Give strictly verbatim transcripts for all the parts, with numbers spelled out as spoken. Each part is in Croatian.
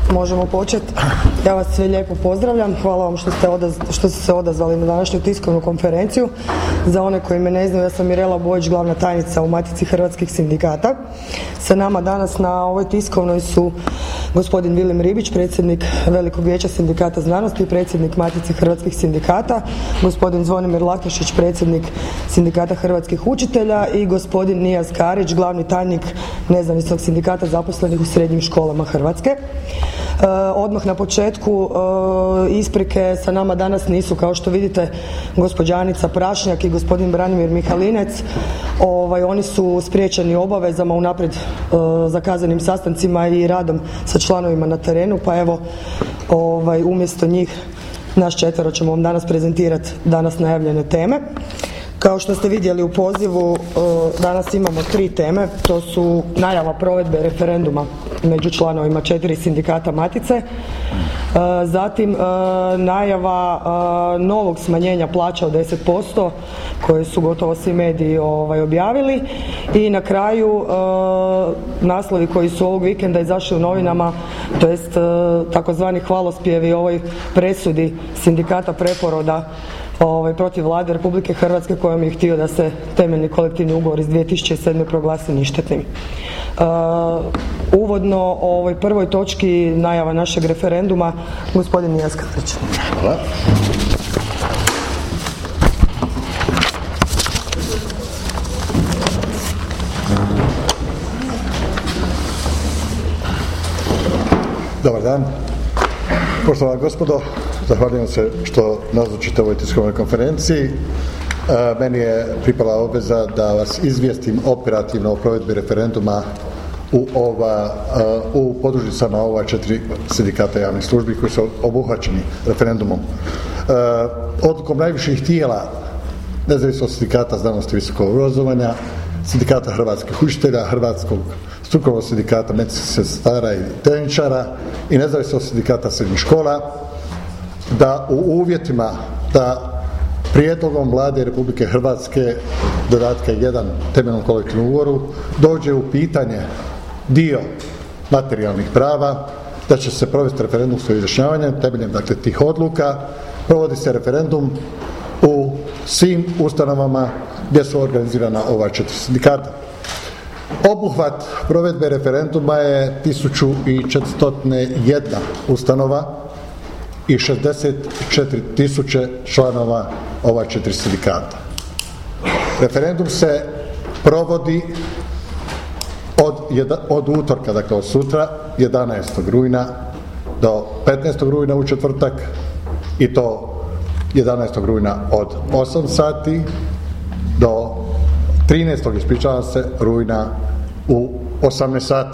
možemo početi. Ja vas sve lijepo pozdravljam. Hvala vam što ste, odaz, što ste se odazvali na današnju tiskovnu konferenciju. Za one koji me ne znaju, ja sam Mirela Bojić, glavna tajnica u Matici hrvatskih sindikata. Sa nama danas na ovoj tiskovnoj su gospodin Vilim Ribić, predsjednik Velikog vijeća sindikata znanosti i predsjednik Matice hrvatskih sindikata, gospodin Zvonimir Lakešić, predsjednik sindikata hrvatskih učitelja i gospodin Nijaz Karić, glavni tajnik Nezavisnog sindikata zaposlenih u srednjim školama Hrvatske. E, odmah na početku e, isprike, sa nama danas nisu, kao što vidite, gospođa Anica Prašnjak i gospodin Branimir Mihalinec. Ovaj, oni su spriječeni obavezama unaprijed e, zakazanim sastancima i radom sa članovima na terenu, pa evo ovaj, umjesto njih naš četvero ćemo vam danas prezentirati danas najavljene teme. Kao što ste vidjeli u pozivu, danas imamo tri teme. To su najava provedbe referenduma među članovima četiri sindikata Matice, zatim najava novog smanjenja plaća od deset posto koje su gotovo svi mediji ovaj, objavili, i na kraju naslovi koji su ovog vikenda izašli u novinama, to jest takozvani hvalospjevi ovoj presudi sindikata Preporoda Ovaj, protiv Vlade Republike Hrvatske, kojom je htio da se temeljni kolektivni ugovor iz dvije tisuće sedme proglasi ništetnim. Uh, uvodno o ovoj prvoj točki najava našeg referenduma, gospodin Nijaz Karić. Hvala. Dobar dan. Poštovana gospodo, zahvaljujem se što nazočite ovoj tiskovnoj konferenciji. E, meni je pripala obveza da vas izvijestim operativno o provedbi referenduma u, ova, e, u podružnicama ova četiri sindikata javnih službi koji su obuhvaćeni referendumom. E, odlukom najviših tijela Nezavisnog sindikata znanosti i visokog obrazovanja, sindikata hrvatskih učitelja, Hrvatskog strukovnog sindikata medicinskih sestara i tehničara i Nezavisnog sindikata srednjih škola, da u uvjetima da prijedlogom Vlade Republike Hrvatske dodatka jedan temeljnom kolektivnom ugovoru dođe u pitanje dio materijalnih prava, da će se provesti referendumsko izjašnjavanje temeljem dakle tih odluka. Provodi se referendum u svim ustanovama gdje su organizirana ova četiri sindikata. Obuhvat provedbe referenduma je tisuću četiristo jedna ustanova i šezdeset četiri tisuće članova ova četiri sindikata. Referendum se provodi od, od utorka, dakle od sutra, jedanaestog rujna do petnaestog rujna u četvrtak, i to jedanaestog rujna od osam sati do trinaestog ispričavam se, rujna u osamnaest sati.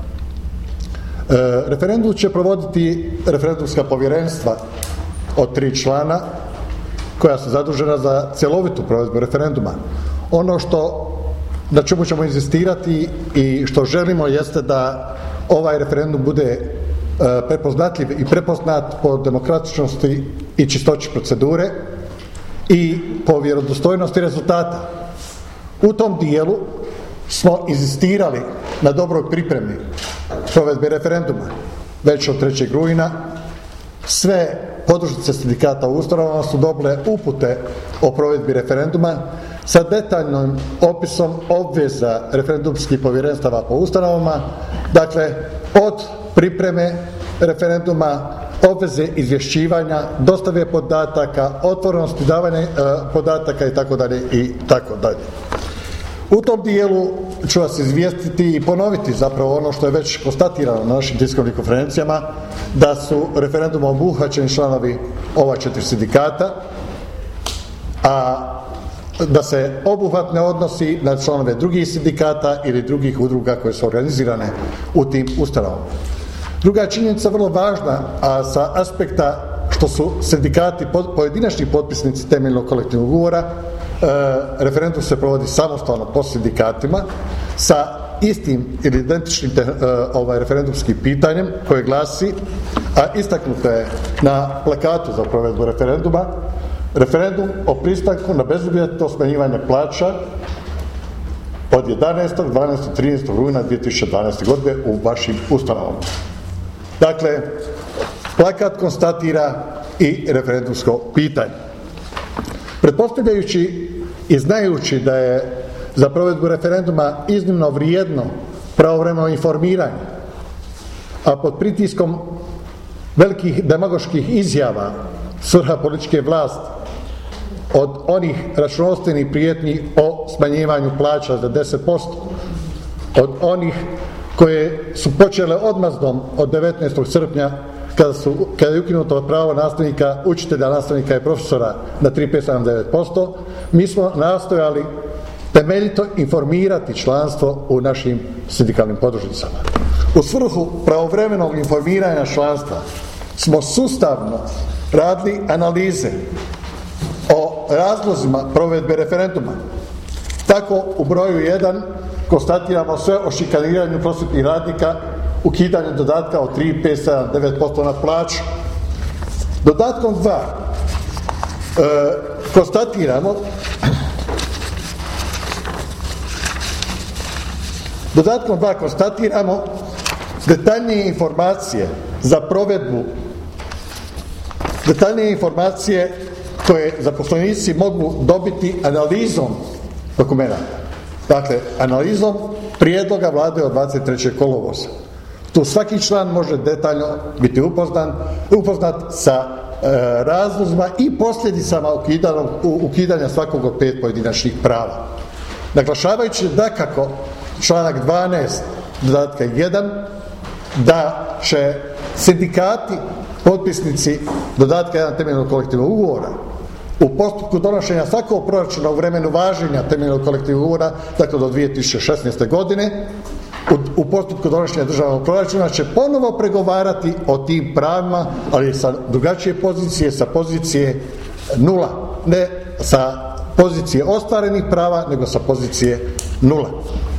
E, referendum će provoditi referendumska povjerenstva od tri člana koja su zadužena za cjelovitu provedbu referenduma. Ono što, na čemu ćemo inzistirati i što želimo jeste da ovaj referendum bude e, prepoznatljiv i prepoznat po demokratičnosti i čistoći procedure i po vjerodostojnosti rezultata. U tom dijelu smo inzistirali na dobroj pripremi provedbe referenduma. Već od trećeg rujna sve podružnice sindikata u ustanovama su dobile upute o provedbi referenduma sa detaljnim opisom obveza referendumskih povjerenstava po ustanovama, dakle od pripreme referenduma, obveze izvješćivanja, dostave podataka, otvorenosti davanja e, podataka i tako dalje i tako dalje. U tom dijelu ću vas izvijestiti i ponoviti zapravo ono što je već konstatirano na našim tiskovnim konferencijama, da su referendumom obuhvaćeni članovi ova četiri sindikata, a da se obuhvat ne odnosi na članove drugih sindikata ili drugih udruga koje su organizirane u tim ustanovama. Druga činjenica vrlo važna, a sa aspekta što su sindikati pojedinačni potpisnici temeljnog kolektivnog ugovora, e, referendum se provodi samostalno po sindikatima sa istim ili identičnim te, e, ovaj, referendumskim pitanjem koje glasi, a istaknuto je na plakatu za provedbu referenduma, referendum o pristanku na bezuvjetno smanjivanje plaća od jedanaestog, dvanaestog, trinaestog rujna dvije tisuće dvanaeste. godine u vašim ustanovama. Dakle, plakat konstatira i referendumsko pitanje. Pretpostavljajući i znajući da je za provedbu referenduma iznimno vrijedno pravovremeno informiranje, a pod pritiskom velikih demagoških izjava svrha političke vlasti, od onih računovodstvenih prijetnji o smanjivanju plaća za deset posto, od onih koje su počele odmazdom od devetnaestog srpnja kada, su, kada je ukinuto pravo nastavnika, učitelja, nastavnika i profesora na tri pet sedam devet posto, mi smo nastojali temeljito informirati članstvo u našim sindikalnim podružnicama. U svrhu pravovremenog informiranja članstva smo sustavno radili analize o razlozima provedbe referenduma. Tako u broju jedan konstatiramo sve o šikaniranju prosvjetnih radnika, ukidanju dodatka od tri, pet, sedam, devet posto na plaću. Dodatkom dva e, konstatiramo Dodatkom dva konstatiramo detaljnije informacije za provedbu, detaljnije informacije koje zaposlenici mogu dobiti analizom dokumenta. Dakle, analizom prijedloga vlade od dvadeset trećeg kolovoza. Tu svaki član može detaljno biti upoznan, upoznat sa e, razlozima i posljedicama ukidanja svakog od pet pojedinačnih prava. Naglašavajući dakako članak dvanaest dodatka jedan da će sindikati, potpisnici dodatka jedan temeljnog kolektivnog ugovora u postupku donošenja svakog proračuna u vremenu važenja temeljnog kolektivnog ugovora, dakle do dvije tisuće šesnaeste godine, u, u postupku donošenja državnog proračuna će ponovo pregovarati o tim pravima, ali sa drugačije pozicije, sa pozicije nula, ne sa pozicije ostvarenih prava, nego sa pozicije nula.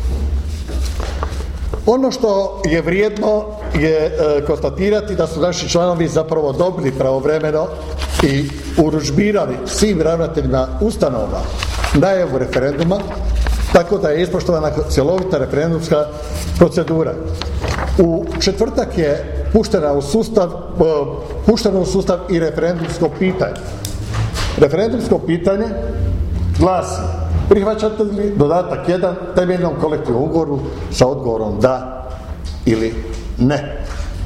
Ono što je vrijedno je e, konstatirati da su naši članovi zapravo dobili pravovremeno i urudžbirali svim ravnateljima ustanova najavu referenduma, tako da je ispoštovana cjelovita referendumska procedura. U četvrtak je puštena u sustav, e, pušteno u sustav i referendumsko pitanje. Referendumsko pitanje glasi: prihvaćate li dodatak jedan temeljnom kolektivnom ugovoru sa odgovorom da ili ne?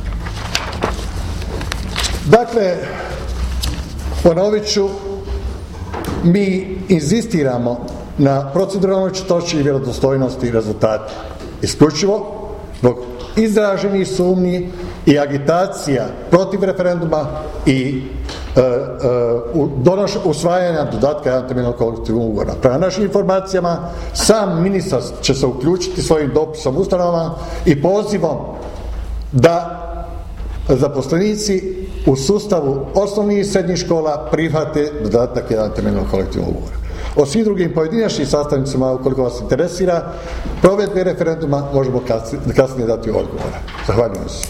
Dakle, ponovit ću, mi inzistiramo na proceduralnoj čistoći i vjerodostojnosti rezultata. Isključivo zbog izraženih sumnji i agitacija protiv referenduma i e, e, donoš, usvajanja dodatka jedan temeljnog kolektivnog ugovora. Prema našim informacijama, sam ministar će se uključiti svojim dopisom ustanovama i pozivom da zaposlenici u sustavu osnovnih i srednjih škola prihvate dodatak jedan temeljnog kolektivnog ugovora. O svim drugim pojedinačnim sastavnicama, ukoliko vas interesira, provedbe referenduma možemo kasnije dati odgovore. Zahvaljujem se.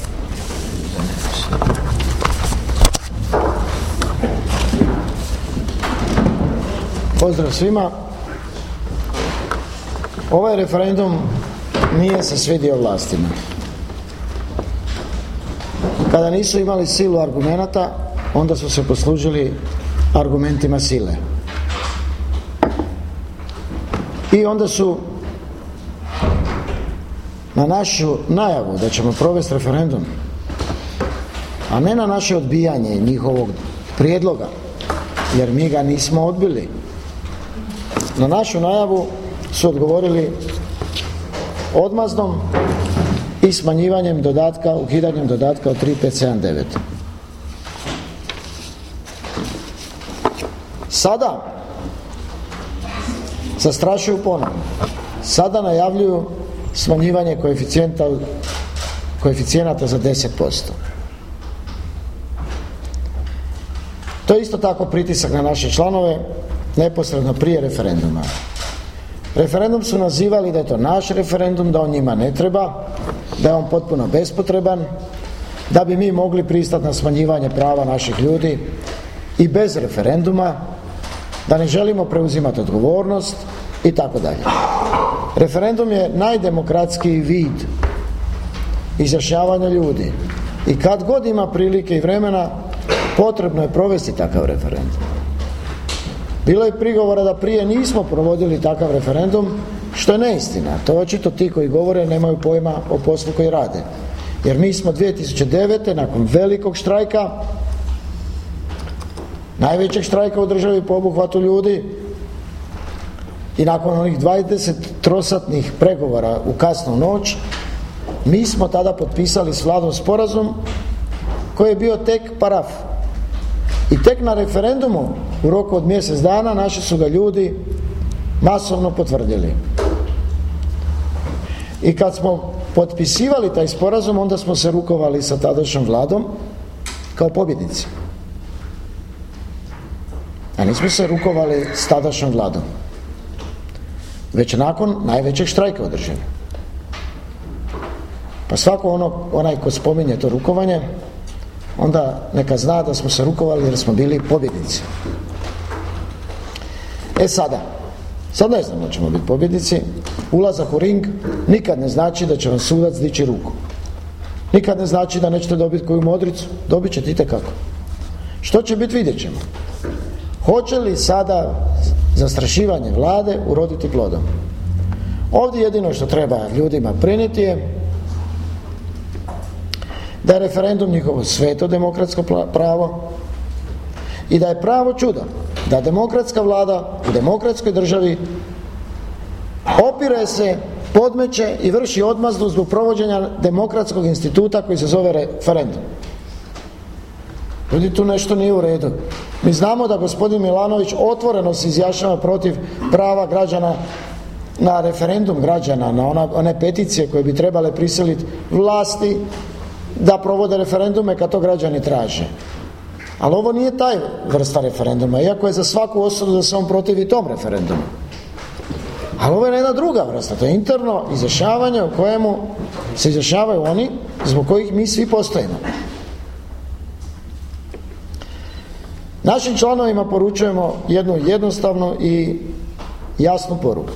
Pozdrav svima. Ovaj referendum nije se svidio vlastima. Kada nisu imali silu argumenata, onda su se poslužili argumentima sile. I onda su na našu najavu da ćemo provesti referendum, a ne na naše odbijanje njihovog prijedloga, jer mi ga nismo odbili, na našu najavu su odgovorili odmazdom i smanjivanjem dodatka, ukidanjem dodatka od tri pet sedam devet. Sada zastrašuju ponovno. Sada najavljuju smanjivanje koeficijenta, koeficijenata za deset posto. To je isto tako pritisak na naše članove neposredno prije referenduma. Referendum su nazivali da je to naš referendum, da on njima ne treba, da je on potpuno bespotreban, da bi mi mogli pristati na smanjivanje prava naših ljudi i bez referenduma, da ne želimo preuzimati odgovornost i tako dalje. Referendum je najdemokratskiji vid izjašnjavanja ljudi i kad god ima prilike i vremena potrebno je provesti takav referendum. Bilo je prigovora da prije nismo provodili takav referendum, što je neistina. To očito ti koji govore nemaju pojma o poslu koji rade. Jer mi smo dvije tisuće devete. nakon velikog štrajka, najvećeg štrajka u državi po obuhvatu ljudi, i nakon onih dvadeset trosatnih pregovora u kasnu noć, mi smo tada potpisali s vladom sporazum koji je bio tek paraf. I tek na referendumu u roku od mjesec dana naši su ga ljudi masovno potvrdili. I kad smo potpisivali taj sporazum, onda smo se rukovali sa tadašnjom vladom kao pobjednici. A nismo se rukovali s tadašnjom vladom, već nakon najvećeg štrajka održan. Pa svako ono, onaj ko spominje to rukovanje, onda neka zna da smo se rukovali jer smo bili pobjednici. E sada, sad ne znamo da ćemo biti pobjednici. Ulazak u ring nikad ne znači da će vam sudac dići ruku. Nikad ne znači da nećete dobiti koju modricu. Dobit ćete itekako. Što će biti, vidjet ćemo. Hoće li sada zastrašivanje vlade uroditi plodom? Ovdje jedino što treba ljudima prenijeti je da je referendum njihovo sveto demokratsko pravo i da je pravo čudo da demokratska vlada u demokratskoj državi opire se, podmeće i vrši odmazdu zbog provođenja demokratskog instituta koji se zove referendum. Ljudi, tu nešto nije u redu. Mi znamo da gospodin Milanović otvoreno se izjašnjava protiv prava građana na referendum građana, na ona, one peticije koje bi trebale prisiliti vlasti da provode referendume kad to građani traže. Ali ovo nije taj vrsta referenduma, iako je za svaku osudu da se on protivi tom referendumu. Ali ovo je jedna druga vrsta, to je interno izjašnjavanje u kojemu se izjašnjavaju oni zbog kojih mi svi postojimo. Našim članovima poručujemo jednu jednostavnu i jasnu poruku.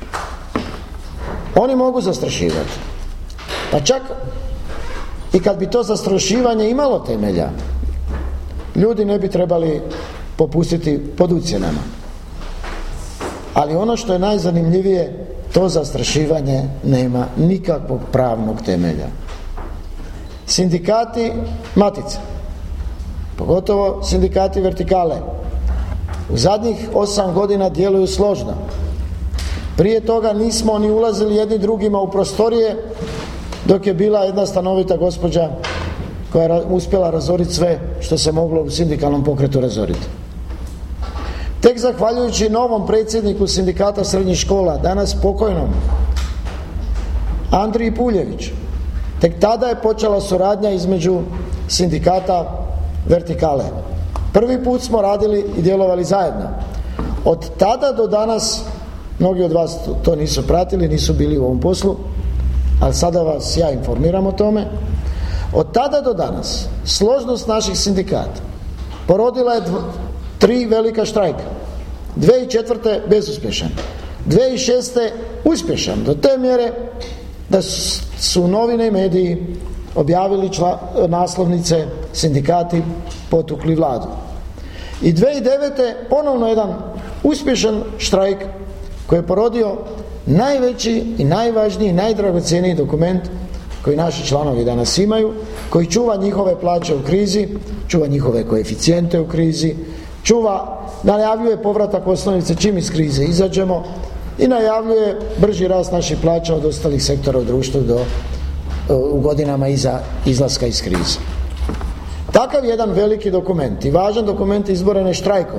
Oni mogu zastrašivati. Pa čak i kad bi to zastrašivanje imalo temelja, ljudi ne bi trebali popustiti pod ucjenama. Ali ono što je najzanimljivije, to zastrašivanje nema nikakvog pravnog temelja. Sindikati Matice, pogotovo sindikati Vertikale, u zadnjih osam godina djeluju složno. Prije toga nismo ni ulazili jedni drugima u prostorije, dok je bila jedna stanovita gospođa koja je uspjela razoriti sve što se moglo u sindikalnom pokretu razoriti. Tek zahvaljujući novom predsjedniku sindikata srednjih škola, danas pokojnom Andriji Puljeviću, tek tada je počela suradnja između sindikata Vertikale. Prvi put smo radili i djelovali zajedno. Od tada do danas, mnogi od vas to nisu pratili, nisu bili u ovom poslu, ali sada vas ja informiram o tome. Od tada do danas složnost naših sindikata porodila je dv- tri velika štrajka. dvije tisuće četvrte bezuspješan, dvije tisuće šeste uspješan do te mjere da su novine i mediji objavili čla, naslovnice sindikati potukli vladu. I dvije tisuće devete ponovno jedan uspješan štrajk koji je porodio najveći i najvažniji i najdragocjeniji dokument koji naši članovi danas imaju, koji čuva njihove plaće u krizi, čuva njihove koeficijente u krizi, čuva, najavljuje povratak osnovice čim iz krize izađemo i najavljuje brži rast naših plaća od ostalih sektora u društvu do, u godinama iza izlaska iz krize. Takav jedan veliki dokument i važan dokument izboren je štrajkom.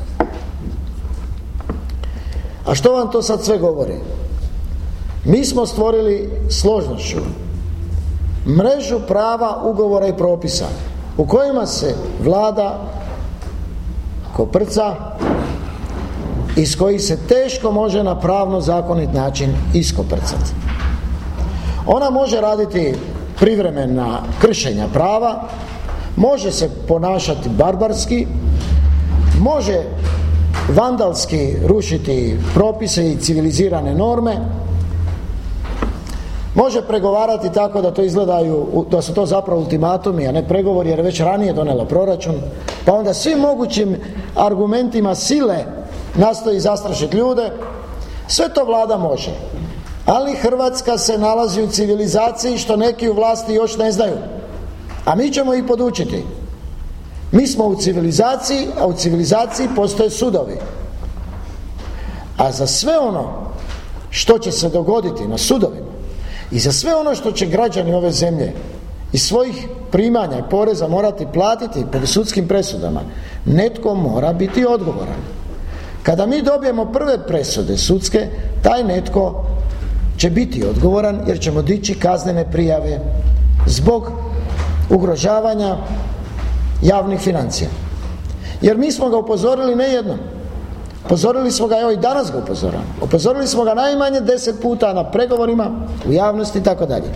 A što vam to sad sve govori? Mi smo stvorili složnošću mrežu prava, ugovora i propisa u kojima se vlada koprca, iz kojih se teško može na pravno zakonit način iskoprcati. Ona može raditi privremena kršenja prava, može se ponašati barbarski, može vandalski rušiti propise i civilizirane norme, može pregovarati tako da to izgledaju, da su to zapravo ultimatumi, a ne pregovori, jer već ranije donela proračun, pa onda svim mogućim argumentima sile nastoji zastrašiti ljude. Sve to vlada može, ali Hrvatska se nalazi u civilizaciji što neki u vlasti još ne znaju, a mi ćemo ih podučiti. Mi smo u civilizaciji, a u civilizaciji postoje sudovi. A za sve ono što će se dogoditi na sudovima i za sve ono što će građani ove zemlje iz svojih primanja i poreza morati platiti po sudskim presudama, netko mora biti odgovoran. Kada mi dobijemo prve presude sudske, taj netko će biti odgovoran jer ćemo dići kaznene prijave zbog ugrožavanja javnih financija. Jer mi smo ga upozorili ne jednom. Upozorili smo ga, evo i danas ga upozoravamo. Upozorili smo ga najmanje deset puta na pregovorima, u javnosti i tako dalje.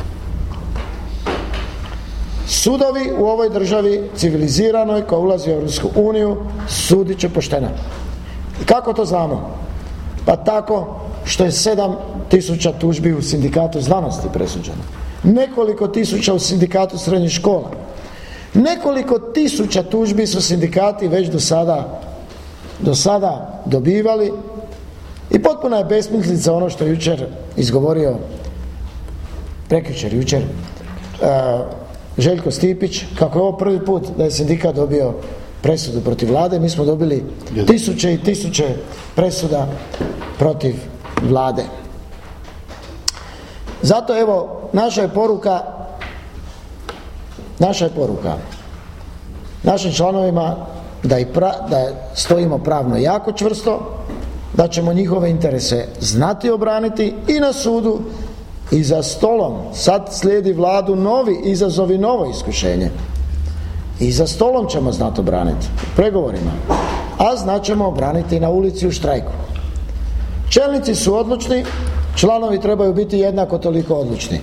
Sudovi u ovoj državi civiliziranoj koja ulazi u Europsku uniju sudit će pošteno. I kako to znamo? Pa tako što je sedam tisuća tužbi u sindikatu znanosti presuđeno. Nekoliko tisuća u sindikatu srednjih škola. Nekoliko tisuća tužbi su sindikati već do sada do sada dobivali i potpuna je besmislica ono što je jučer izgovorio, prekjučer, jučer, uh, Željko Stipić, kako je ovo prvi put da je sindikat dobio presudu protiv vlade. Mi smo dobili tisuće i tisuće presuda protiv vlade. Zato evo, naša je poruka naša je poruka našim članovima da, i pra, da stojimo pravno jako čvrsto, da ćemo njihove interese znati obraniti i na sudu i za stolom. Sad slijedi vladu novi izazov i novo iskušenje. I za stolom ćemo znati obraniti u pregovorima, a znat ćemo obraniti na ulici u štrajku. Čelnici su odlučni, članovi trebaju biti jednako toliko odlučni.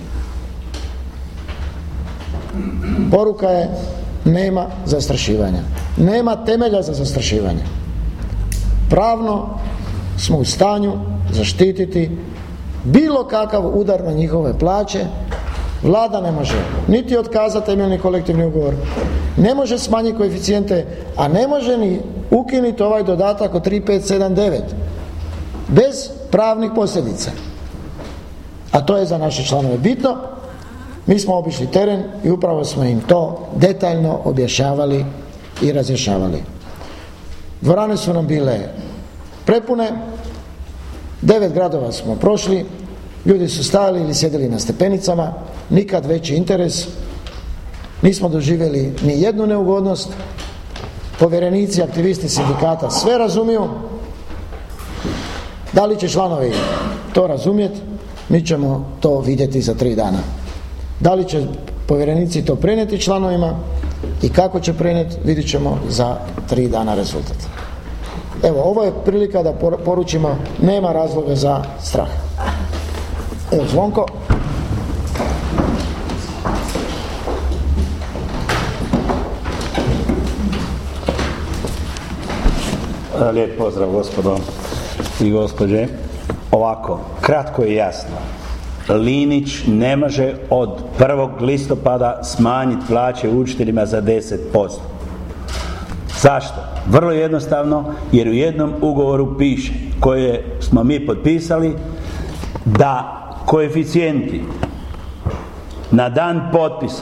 Poruka je: nema zastrašivanja. Nema temelja za zastrašivanje. Pravno smo u stanju zaštititi bilo kakav udar na njihove plaće. Vlada ne može niti otkazati temeljni kolektivni ugovor, ne može smanjiti koeficijente, a ne može ni ukinuti ovaj dodatak od tri, pet, sedam, devet bez pravnih posljedica. A to je za naše članove bitno. Mi smo obišli teren i upravo smo im to detaljno objašnjavali i razjašnjavali. Dvorane su nam bile prepune, devet gradova smo prošli, ljudi su stajali ili sjedili na stepenicama, nikad veći interes, nismo doživjeli ni jednu neugodnost. Povjerenici, aktivisti sindikata sve razumiju. Da li će članovi to razumjeti, mi ćemo to vidjeti za tri dana. Da li će povjerenici to prenijeti članovima i kako će prenijeti, vidjet ćemo za tri dana rezultat. Evo, ovo je prilika da poručimo, nema razloga za strah. Evo, Zvonko. Lijep pozdrav gospodo i gospođe. Ovako, kratko i jasno. Linić ne može od prvog listopada smanjiti plaće učiteljima za deset posto. Zašto? Vrlo jednostavno, jer u jednom ugovoru piše, koje smo mi potpisali, da koeficijenti na dan potpisa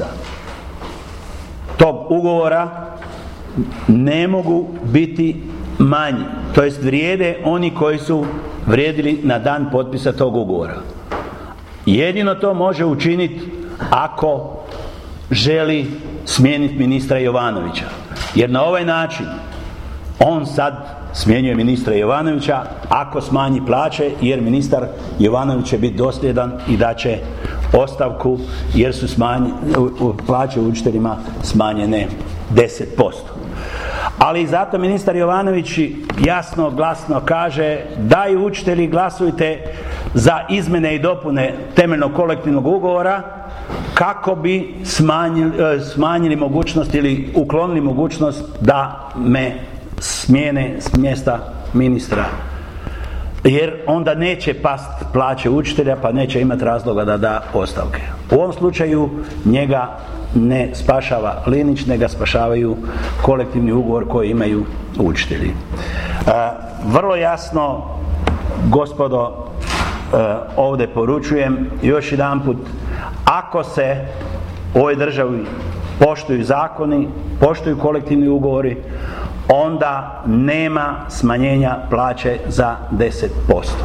tog ugovora ne mogu biti manji, to jest vrijede oni koji su vrijedili na dan potpisa tog ugovora. Jedino to može učiniti ako želi smijeniti ministra Jovanovića, jer na ovaj način on sad smjenjuje ministra Jovanovića ako smanji plaće, jer ministar Jovanović će biti dosljedan i da će ostavku, jer su smanj, plaće učiteljima smanjene deset posto. Ali zato ministar Jovanović jasno, glasno kaže: daj učitelji, glasujte za izmjene i dopune temeljnog kolektivnog ugovora kako bi smanjili, smanjili mogućnost ili uklonili mogućnost da me smijene s mjesta ministra jer onda neće past plaće učitelja, pa neće imati razloga da da ostavke. U ovom slučaju njega ne spašava Linić, ne ga spašavaju kolektivni ugovor koji imaju učitelji. E, vrlo jasno, gospodo, e, ovdje poručujem još jedanput, ako se u ovoj državi poštuju zakoni, poštuju kolektivni ugovori, onda nema smanjenja plaće za deset posto.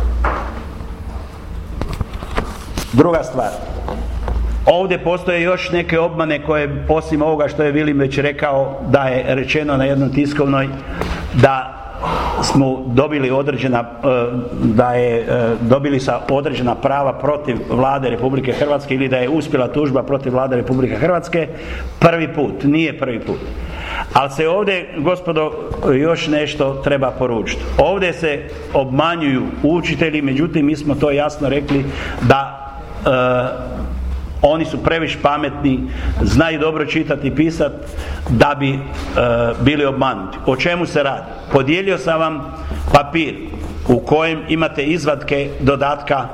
Druga stvar, ovdje postoje još neke obmane koje, osim ovoga što je Vilim već rekao, da je rečeno na jednoj tiskovnoj da smo dobili određena, da je dobili sa određena prava protiv Vlade Republike Hrvatske ili da je uspjela tužba protiv Vlade Republike Hrvatske. Prvi put, nije prvi put. Ali se ovdje, gospodo, još nešto treba poručiti. Ovdje se obmanjuju učitelji, međutim mi smo to jasno rekli da e, oni su previše pametni, znaju dobro čitati i pisati da bi e, bili obmanuti. O čemu se radi? Podijelio sam vam papir u kojem imate izvatke dodatka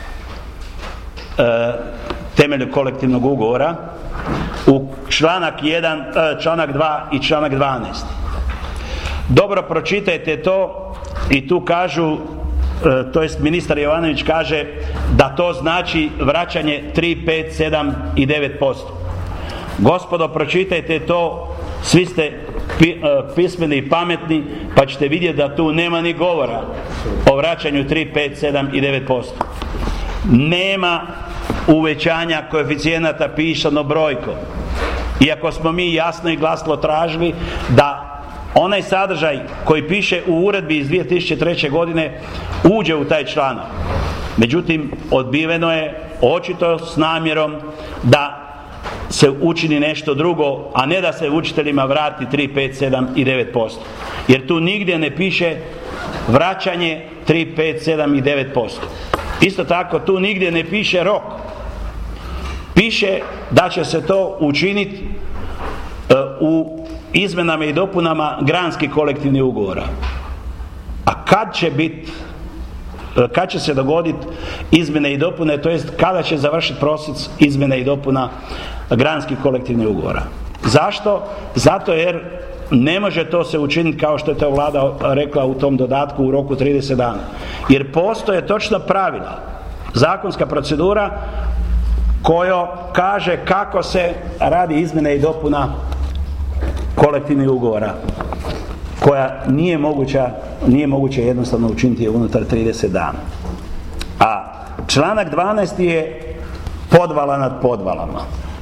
e, temelju kolektivnog ugovora u članak jedan, e, članak dva i članak dvanaest. Dobro pročitajte to i tu kažu, to jest ministar Jovanović kaže da to znači vraćanje tri, pet, sedam i devet posto. Gospodo, pročitajte to, svi ste pismeni i pametni, pa ćete vidjeti da tu nema ni govora o vraćanju tri, pet, sedam i devet posto. Nema uvećanja koeficijenata pisano brojkom. Iako smo mi jasno i glasno tražili da onaj sadržaj koji piše u uredbi iz dvije tisuće treće. godine uđe u taj članak. Međutim, odbiveno je očito s namjerom da se učini nešto drugo, a ne da se učiteljima vrati tri, pet, sedam i devet posto. Jer tu nigdje ne piše vraćanje tri, pet, sedam i devet posto. Isto tako tu nigdje ne piše rok. Piše da će se to učiniti uh, u izmenama i dopunama granskih kolektivnih ugovora. A kad će biti, kad će se dogoditi izmjene i dopune, to jest kada će završiti proces izmjene i dopuna granskih kolektivnih ugovora? Zašto? Zato jer ne može to se učiniti kao što je to Vlada rekla u tom dodatku u roku trideset dana. Jer postoje točno pravila, zakonska procedura koja kaže kako se radi izmjene i dopuna kolektivnih ugovora, koja nije moguća, nije moguće jednostavno učiniti unutar trideset dana. A članak dvanaest je podvala nad podvalama.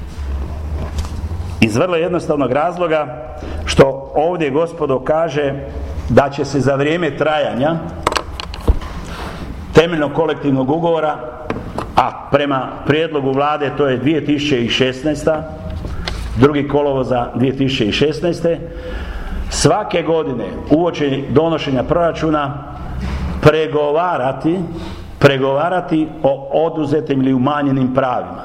Iz vrlo jednostavnog razloga što ovdje, gospodo, kaže da će se za vrijeme trajanja temeljnog kolektivnog ugovora, a prema prijedlogu Vlade to je dvije tisuće šesnaesta. drugi kolovoza dvije tisuće šesnaeste. svake godine uoči donošenja proračuna pregovarati pregovarati o oduzetim ili umanjenim pravima.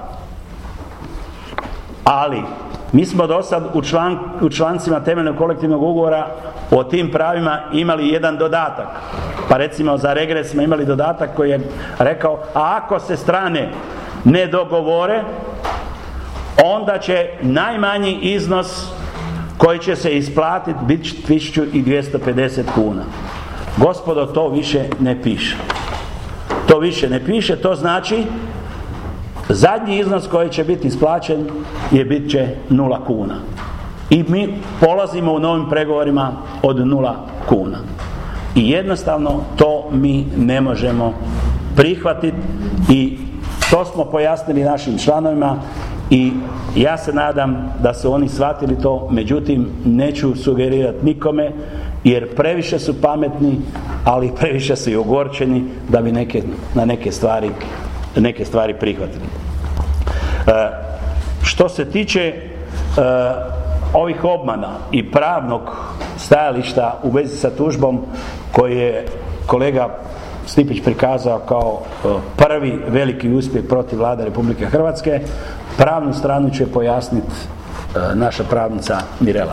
Ali mi smo do sad u, član, u člancima temeljnog kolektivnog ugovora o tim pravima imali jedan dodatak. Pa recimo za regres smo imali dodatak koji je rekao, a ako se strane ne dogovore, onda će najmanji iznos koji će se isplatiti biti tisuću dvjesto pedeset kuna. Gospodo, to više ne piše. To više ne piše, to znači zadnji iznos koji će biti isplaćen je bit će nula kuna. I mi polazimo u novim pregovorima od nula kuna. I jednostavno to mi ne možemo prihvatiti i to smo pojasnili našim članovima i ja se nadam da su oni shvatili to, međutim neću sugerirati nikome jer previše su pametni, ali previše su i ogorčeni da bi neke, na neke stvari, neke stvari prihvatili. E, što se tiče e, ovih obmana i pravnog stajališta u vezi sa tužbom koji je kolega Stipić prikazao kao prvi veliki uspjeh protiv Vlade Republike Hrvatske, pravnu stranu će pojasniti naša pravnica Mirela.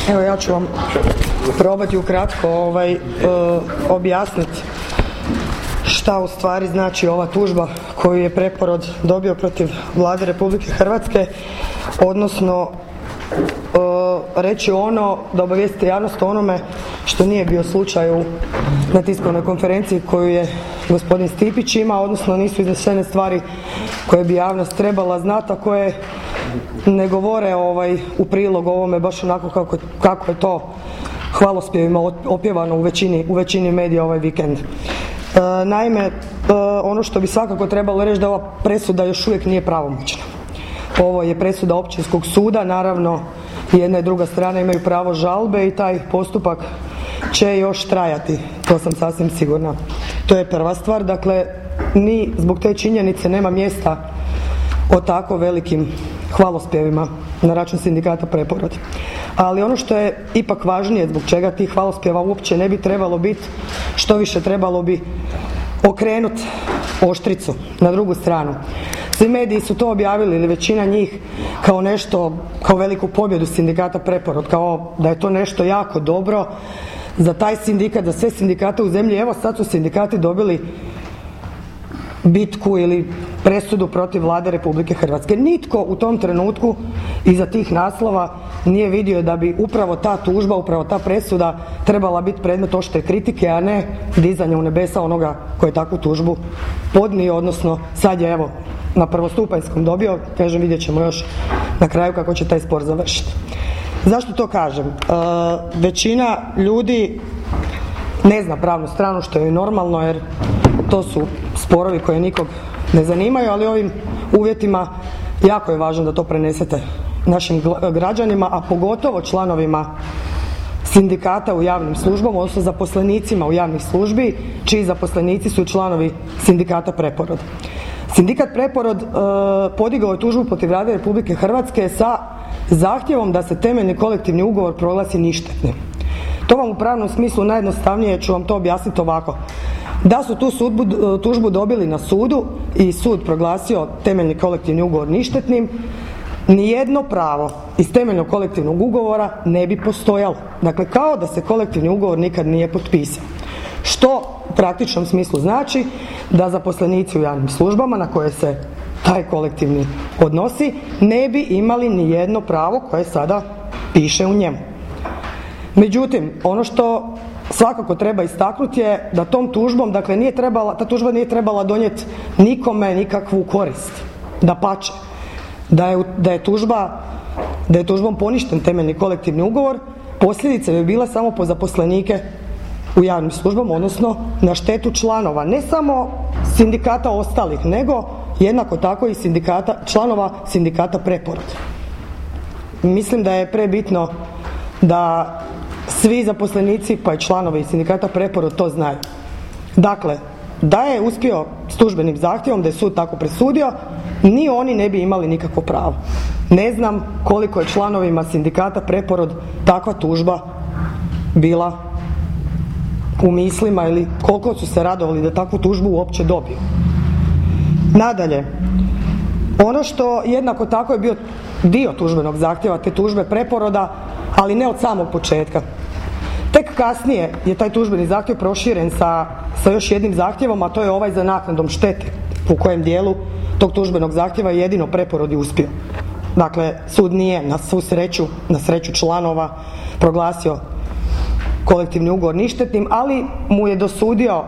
Evo ja ću vam probati ukratko ovaj, e, objasniti šta u stvari znači ova tužba koju je Preporod dobio protiv Vlade Republike Hrvatske, odnosno e, reći ono, da obavijestite javnost o onome što nije bio slučaj u, na tiskovnoj konferenciji koju je gospodin Stipić ima, odnosno nisu iznesene stvari koje bi javnost trebala znati, a koje ne govore ovaj, u prilog ovome baš onako kako, kako je to hvalospjevima opjevano u većini, u većini medija ovaj vikend. E, naime, e, ono što bi svakako trebalo reći da ova presuda još uvijek nije pravomoćna. Ovo je presuda općinskog suda, naravno jedna i druga strana imaju pravo žalbe i taj postupak će još trajati, to sam sasvim sigurna. To je prva stvar, dakle ni zbog te činjenice nema mjesta o tako velikim hvalospjevima na račun sindikata Preporod. Ali ono što je ipak važnije, zbog čega tih hvalospjeva uopće ne bi trebalo biti, što više trebalo bi okrenuti oštricu na drugu stranu. Svi mediji su to objavili, ili većina njih, kao nešto, kao veliku pobjedu sindikata Preporod, kao da je to nešto jako dobro za taj sindikat, za sve sindikate u zemlji. Evo sad su sindikati dobili bitku ili presudu protiv Vlade Republike Hrvatske. Nitko u tom trenutku iza tih naslova nije vidio da bi upravo ta tužba, upravo ta presuda trebala biti predmet oštre kritike, a ne dizanje u nebesa onoga koji je takvu tužbu podnio, odnosno sad je evo na prvostupanjskom dobio, kažem vidjet ćemo još na kraju kako će taj spor završiti. Zašto to kažem? E, većina ljudi ne zna pravnu stranu, što je normalno jer to su sporovi koji nikog ne zanimaju, ali ovim uvjetima jako je važno da to prenesete našim građanima, a pogotovo članovima sindikata u javnim službama, odnosno zaposlenicima u javnih službi, čiji zaposlenici su članovi sindikata Preporod. Sindikat Preporod e, podigao je tužbu protiv Vlade Republike Hrvatske sa zahtjevom da se temeljni kolektivni ugovor proglasi ništetnim. To vam u pravnom smislu najjednostavnije ću vam to objasniti ovako. Da su tu sudbu, tužbu dobili na sudu i sud proglasio temeljni kolektivni ugovor ništetnim, nijedno pravo iz temeljnog kolektivnog ugovora ne bi postojalo. Dakle, kao da se kolektivni ugovor nikad nije potpisao. Što u praktičnom smislu znači da zaposlenici u javnim službama na koje se taj kolektivni odnosi ne bi imali nijedno pravo koje sada piše u njemu. Međutim, ono što svakako treba istaknuti je da tom tužbom, dakle nije trebala, ta tužba nije trebala donijeti nikome nikakvu korist. Dapače, da je, da je tužba, da je tužbom poništen temeljni kolektivni ugovor, posljedice bi bile samo po zaposlenike u javnim službama, odnosno na štetu članova, ne samo sindikata ostalih, nego jednako tako i sindikata, članova sindikata Preporod. Mislim da je prebitno da svi zaposlenici pa i članovi sindikata Preporod to znaju. Dakle, da je uspio s tužbenim zahtjevom, da je sud tako presudio, ni oni ne bi imali nikakvo pravo. Ne znam koliko je članovima sindikata Preporod takva tužba bila u mislima ili koliko su se radovali da takvu tužbu uopće dobiju. Nadalje, ono što jednako tako je bio dio tužbenog zahtjeva, te tužbe Preporoda, ali ne od samog početka. Tek kasnije je taj tužbeni zahtjev proširen sa, sa još jednim zahtjevom, a to je ovaj za naknadom štete, u kojem dijelu tog tužbenog zahtjeva je jedino Preporod i uspio. Dakle, sud nije na svu sreću, na sreću članova, proglasio kolektivni ugovor ništetnim, ali mu je dosudio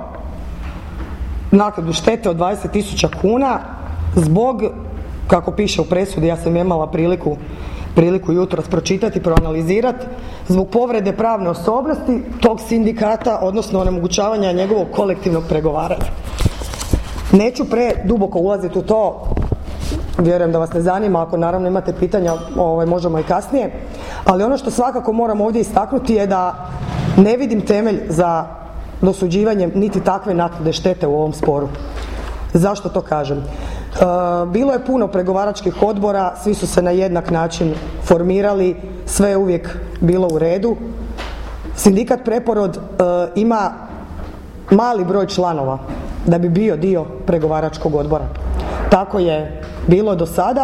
naknadu štete od dvadeset tisuća kuna zbog, kako piše u presudi, ja sam imala priliku priliku jutros pročitati, proanalizirati, zbog povrede pravne osobnosti tog sindikata, odnosno onemogućavanja njegovog kolektivnog pregovaranja. Neću pre duboko ulaziti u to, vjerujem da vas ne zanima, ako naravno imate pitanja, ovaj, možemo i kasnije, ali ono što svakako moram ovdje istaknuti je da ne vidim temelj za dosuđivanje niti takve naknade štete u ovom sporu. Zašto to kažem? E, bilo je puno pregovaračkih odbora, svi su se na jednak način formirali, sve je uvijek bilo u redu. Sindikat Preporod e, ima mali broj članova da bi bio dio pregovaračkog odbora. Tako je bilo do sada,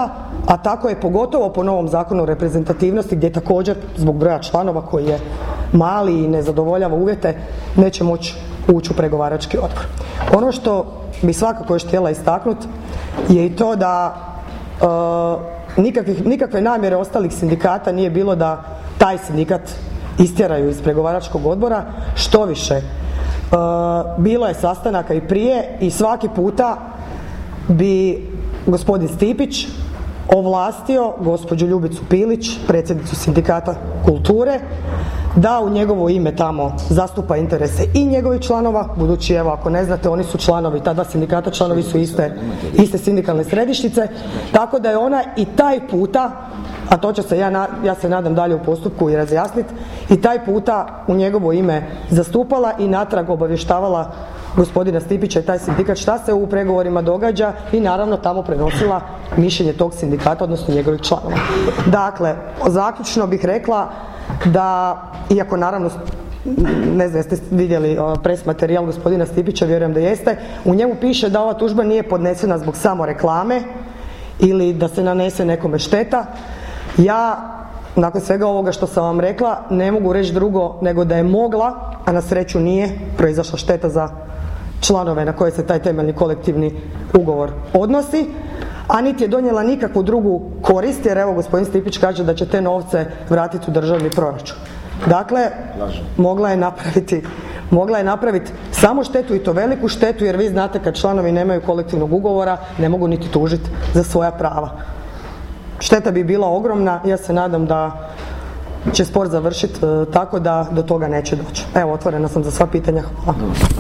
a tako je pogotovo po novom zakonu o reprezentativnosti gdje također zbog broja članova koji je mali i ne zadovoljava uvjete neće moći ući u pregovarački odbor. Ono što bi svakako još htjela istaknuti je i to da e, nikakvih, nikakve namjere ostalih sindikata nije bilo da taj sindikat istjeraju iz pregovaračkog odbora, što više. E, bilo je sastanaka i prije i svaki puta bi gospodin Stipić ovlastio gospođu Ljubicu Pilić, predsjednicu sindikata kulture, da u njegovo ime tamo zastupa interese i njegovih članova, budući, evo ako ne znate, oni su članovi, ta dva sindikata članovi su iste, iste sindikalne središnjice, tako da je ona i taj puta, a to će se ja, ja se nadam dalje u postupku i razjasniti, i taj puta u njegovo ime zastupala i natrag obavještavala gospodina Stipića i taj sindikat šta se u pregovorima događa i naravno tamo prenosila mišljenje tog sindikata, odnosno njegovih članova. Dakle, zaključno bih rekla da, iako naravno ne znam jeste vidjeli pres materijal gospodina Stipića, vjerujem da jeste, u njemu piše da ova tužba nije podnesena zbog samo reklame ili da se nanese nekome šteta. Ja, nakon svega ovoga što sam vam rekla, ne mogu reći drugo nego da je mogla, a na sreću nije, proizašla šteta za članove na koje se taj temeljni kolektivni ugovor odnosi, a niti je donijela nikakvu drugu korist, jer evo gospodin Stipić kaže da će te novce vratiti u državni proračun. Dakle, mogla je napraviti, mogla je napraviti samo štetu, i to veliku štetu, jer vi znate kad članovi nemaju kolektivnog ugovora ne mogu niti tužiti za svoja prava. Šteta bi bila ogromna, ja se nadam da će spor završiti e, tako da do toga neće doći. Evo, otvorena sam za sva pitanja. Hvala.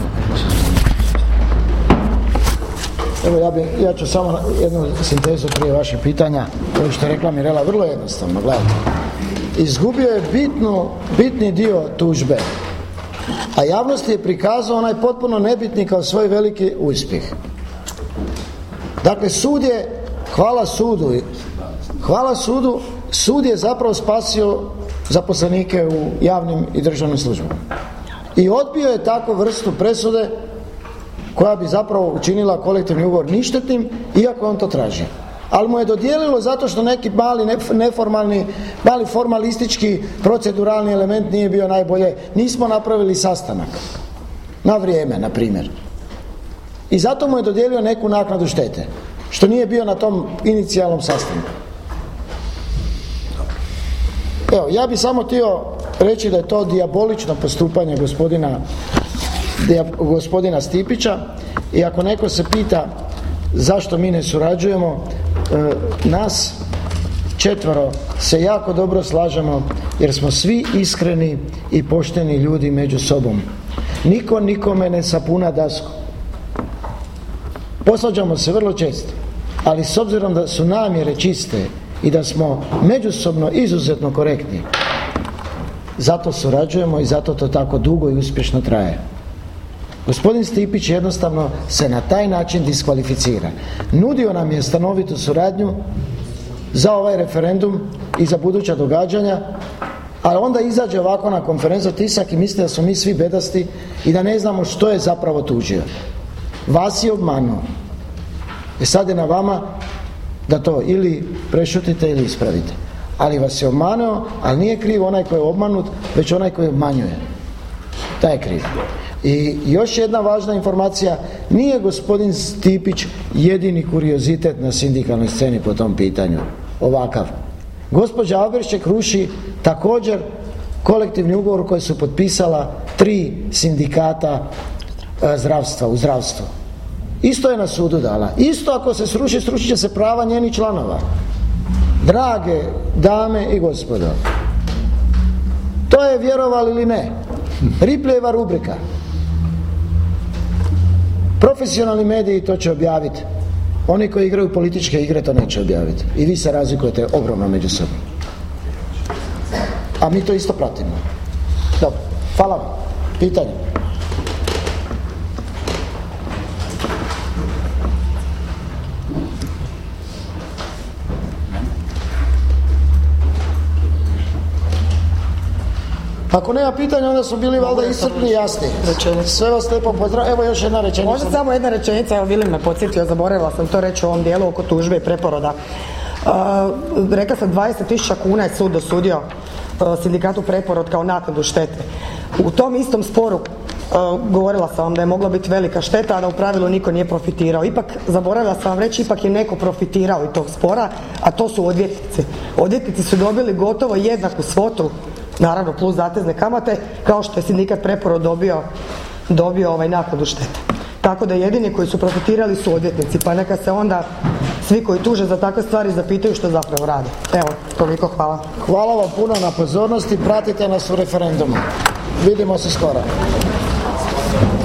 Evo ja, bi, ja ću samo jednu sintezu prije vaših pitanja, koje što je rekla Mirela, vrlo jednostavno, gledajte. Izgubio je bitnu, bitni dio tužbe, a javnosti je prikazao onaj potpuno nebitni kao svoj veliki uspjeh. Dakle, sud je, hvala sudu, hvala sudu, sud je zapravo spasio zaposlenike u javnim i državnim službama. I odbio je takvu vrstu presude koja bi zapravo učinila kolektivni ugovor ništetnim, iako on to traži. Ali mu je dodijelilo zato što neki mali neformalni, mali formalistički proceduralni element nije bio najbolje. Nismo napravili sastanak na vrijeme, na primjer. I zato mu je dodijelio neku naknadu štete, što nije bio na tom inicijalnom sastanku. Evo, ja bih samo htio reći da je to dijabolično postupanje gospodina gospodina Stipića, i ako neko se pita zašto mi ne surađujemo, e, nas četvoro se jako dobro slažemo jer smo svi iskreni i pošteni ljudi među sobom. Niko nikome ne sapuna dasku. Posvađamo se vrlo često, ali s obzirom da su namjere čiste i da smo međusobno izuzetno korektni, zato surađujemo i zato to tako dugo i uspješno traje. Gospodin Stipić jednostavno se na taj način diskvalificira. Nudio nam je stanovitu suradnju za ovaj referendum i za buduća događanja, a onda izađe ovako na konferenciju tisak i misli da smo mi svi bedasti i da ne znamo što je zapravo tužio. Vas je obmanuo. E sad je na vama da to ili prešutite ili ispravite. Ali vas je obmanuo, ali nije kriv onaj koji je obmanut, već onaj koji obmanjuje. Taj je kriv. I još jedna važna informacija, nije gospodin Stipić jedini kuriozitet na sindikalnoj sceni po tom pitanju, ovakav. Gospođa Aberšček ruši također kolektivni ugovor koji su potpisala tri sindikata zdravstva, u zdravstvu. Isto je na sudu dala. Isto ako se sruši, srušit će se prava njenih članova. Drage dame i gospodo, to je, vjerovali ili ne, Ripljeva rubrika. Profesionalni mediji to će objaviti. Oni koji igraju političke igre to neće objaviti. I vi se razlikujete ogromno među sobom. A mi to isto pratimo. Dobro, hvala vam. Pitanje? Ako nema pitanja, onda su bili valjda iscrpni i jasni. Sve vas lijepo pozdravljam. Evo još jedna rečenica. Možda samo jedna rečenica, evo Vilim me podsjetio, zaboravila sam to reći u ovom dijelu oko tužbe i preporoda. rekla sam dvadeset tisuća kuna je sud dosudio sindikatu Preporod kao naknadu štete. U tom istom sporu govorila sam vam da je mogla biti velika šteta, a da u pravilu niko nije profitirao. Ipak, zaboravila sam vam reći, ipak je neko profitirao iz tog spora, a to su odvjetnici. Odvjetnici su dobili gotovo jednaku svotu, naravno plus zatezne kamate, kao što je sindikat Preporod dobio, dobio ovaj naknadu štete. Tako da jedini koji su profitirali su odvjetnici, pa neka se onda svi koji tuže za takve stvari zapitaju što zapravo rade. Evo, toliko, hvala. Hvala vam puno na pozornosti, pratite nas u referendumu. Vidimo se skoro.